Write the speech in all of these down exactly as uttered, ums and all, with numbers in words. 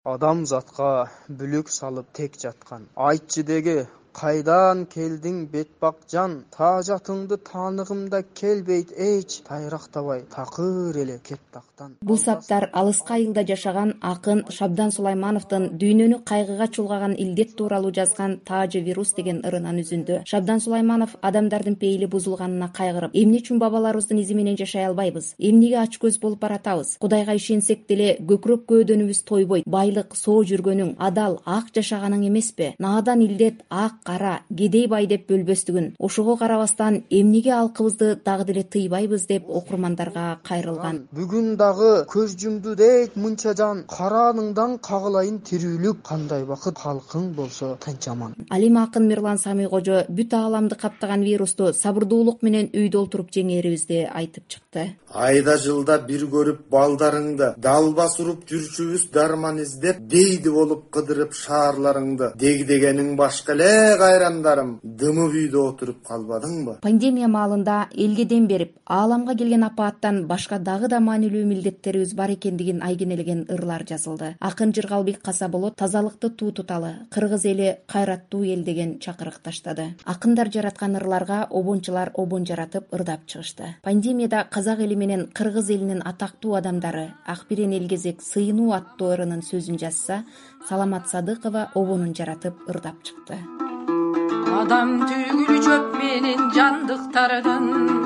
Адамзатқа бүлік салып тек жатқан. Айтчы деге, қайдан келдің бетбақжан, тажатыңды танығымда келбейт эч, тайрақтабай тақыр еле кеттақтан. Бул саптар алыска айылда жашаган акын Шабдан Сулаймановдун дүйнөнү кайгыга чулгаган илдет тууралуу жазган Таажы вирус деген ырынан үзүндү. Шабдан Сулайманов адамдардын пейили бузулганына кайгырып, эмне үчүн бабаларыбыздын изи менен жашай албайбыз? Эмнеге ач көз болуп баратабыз? Кудайга ишенсек деле көкүрөк көөдөнүбүз тойбойт. Байлык, соо жүргөнүң, адал, ак жашаганың эмеспи? Наадан илдет ак, кара, кедей бай деп бөлбөстүгүн. Ошого карабастан эмнеге алкыбызды дагы деле тыйбайбыз деп окурмандарга кайрылган. Бүгүн дагы көз жумду дейт мынча жан, карааныңдан кагылайын тирүүлүк, кандай бакыт халкың болсо тынчаман. Алим акын Мирлан Сами кожо бүт ааламды каптаган вирусту сабырдуулук менен үйдө олтуруп жеңээрибизди айтып чыкты. Айда жылда бир көрүп балдарыңды, далбас уруп жүрчүбүз дарман издеп, дейди болуп кыдырып шаарларыңды, дегдегениң башка эле кайрандарым, дымып үйдө отуруп калбадыңбы? Пандемия маалында элге дем берип, ааламга келген апааттан башка дагы да маанилүү милдеттерибиз бар экендигин айгинелеген ырлар жазылды. Акын Жыргалбек Касаболот тазалыкты туу туталы, кыргыз эли кайраттуу эл деген чакырык таштады. Акындар жараткан ырларга обончулар обон жаратып ырдап чыгышты. Пандемияда казак эли менен кыргыз элинин атактуу адамдары Акбирен Элгезек сыйынуу аттуу ырынын сөзүн жазса, Саламат Садыкова обонун жаратып ырдап чыкты. Адам түгүл чөп менен жандыктардан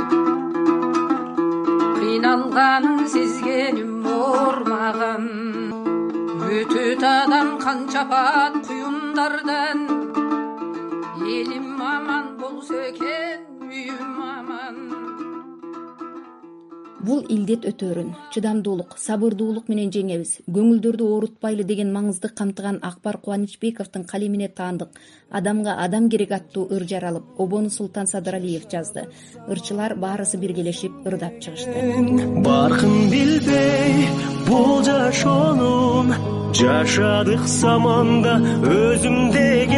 кыйналганын сезгеним ормаган. Өтөт адам канча пат куюндардан, элим аман болсо экен, үйүм аман. Бул илдет өтөрүн, чыдамдуулук, сабырдуулук менен жеңебиз, көңүлдөрдү оорутпайлы деген маңызды камтыган Акбар Кубанычбековдун калемине таандык Адамга адам керек аттуу ыр жаралып, обону Султан Садыралиев жазды. Ырчылар баарысы биргелешип ырдап чыгышты. Баркын билбей бул жашоонун, жашадык заманда өзүм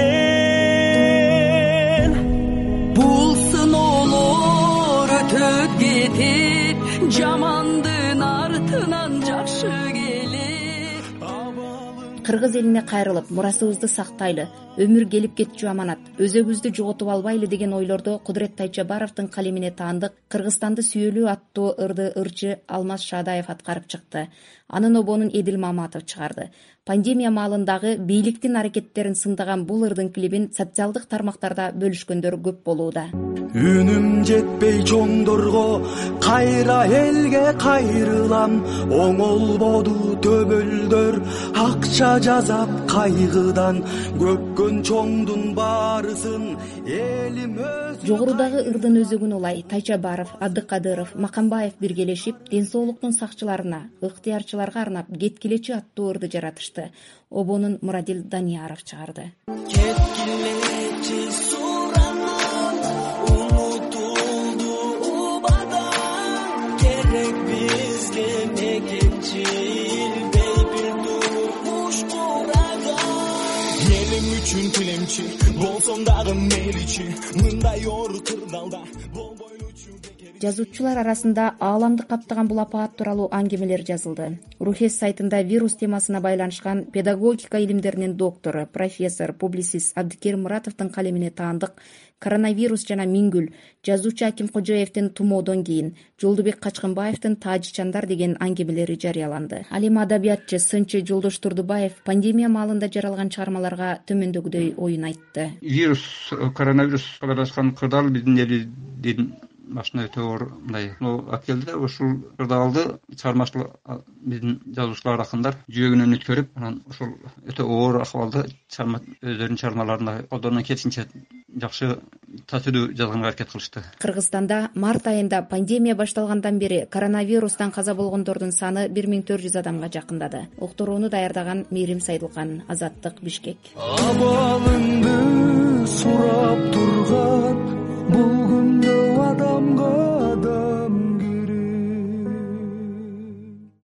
деген. Бул сыноолор өтөт кетет, жамандын артынан жакшы келет. Кыргыз элине кайрылып, мурасыбызды сактайлы, өмүр келип кетчү аманат, өзөгүбүздү жоготуп албайлы деген ойлордо Кудурет Тайчабаровдун калемине таандык Кыргызстанды сүйөлүү аттуу ырды ырчы Алмаз Шаадаев аткарып чыкты. Анын обонун Эдил Маматов чыгарды. Пандемия маалындагы бийликтин аракеттерин сындаган бул ырдын клибин социалдык тармактарда бөлүшкөндөр көп болууда. Үнүм жетпей чоңдорго, кайра элге кайрылам, оңолбоду төбөлдөр, акча жазап кайгыдан, көккөн чоңдун баарысын элим өз. Жогорудагы ырдын өзөгүн улай Тайчабаров, Абдыкадыров, Макамбаев биргелешип, ден соолуктун сакчыларына, ыктыярчыларга арнап кеткилечи аттуу ырды жаратышты. Обонун Мурадил Данияров чыгарды. Үчүн тилемчи, болсом дагы мейличи, мындай оор кырдалда болбойлучу. Жазуучулар арасында ааламды каптаган бул апаат тууралуу аңгемелер жазылды. Рухес сайтында вирус темасына байланышкан педагогика илимдеринин доктору, профессор, публицист Абдыкерим Муратовдун калемине таандык Коронавирус жана Мингүл, жазуучу Аким Кожоевдин Тумоодон кийин, Жолдубек Качкынбаевдин Тажичандар деген аңгемелери жарыяланды. Ал эми адабиятчы, сынчы Жолдош Турдубаев пандемия маалында жаралган чыгармаларга төмөндөгүдөй оюн айтты. Вирус, коронавирус кабарлашкан кырдаал биздин элдин башына өтө оор мындай акелди. Ушул кырдаалды чыгармачылык биздин жазуучулар, акындар жүйөгүнөн өткөрүп, анан ушул өтө оор акыбалды өздөрүнүн чыгармаларында колдоно кетинче жакшы татыруу жазганга аракет кылышты. Кыргызстанда март айында пандемия башталгандан бери коронавирустан каза болгондордун саны бир миң төрт жүз адамга жакындады. Уктурууну даярдаган Мээрим Сайдылкан, Азаттык, Бишкек. Абалыңды сурап турган бул күндө адамга